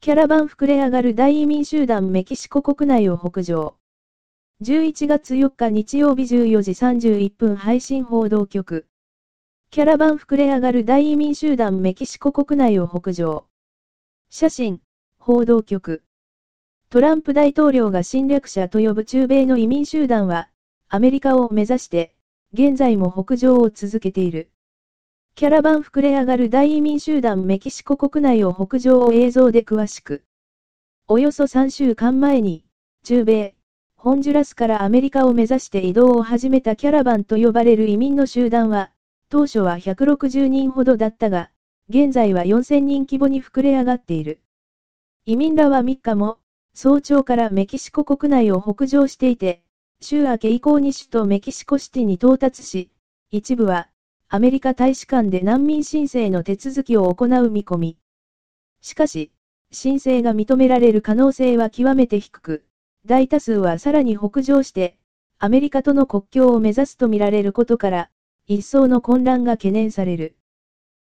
キャラバン膨れ上がる大移民集団メキシコ国内を北上。11月4日日曜日14時31分配信報道局。キャラバン膨れ上がる大移民集団メキシコ国内を北上。写真、報道局。トランプ大統領が侵略者と呼ぶ中米の移民集団は、アメリカを目指して、現在も北上を続けている。キャラバン膨れ上がる大移民集団メキシコ国内を北上を映像で詳しく。およそ3週間前に、中米、ホンジュラスからアメリカを目指して移動を始めたキャラバンと呼ばれる移民の集団は、当初は160人ほどだったが、現在は4000人規模に膨れ上がっている。移民らは3日も、早朝からメキシコ国内を北上していて、週明け以降に首都メキシコシティに到達し、一部は、アメリカ大使館で難民申請の手続きを行う見込み。しかし、申請が認められる可能性は極めて低く、大多数はさらに北上して、アメリカとの国境を目指すとみられることから、一層の混乱が懸念される。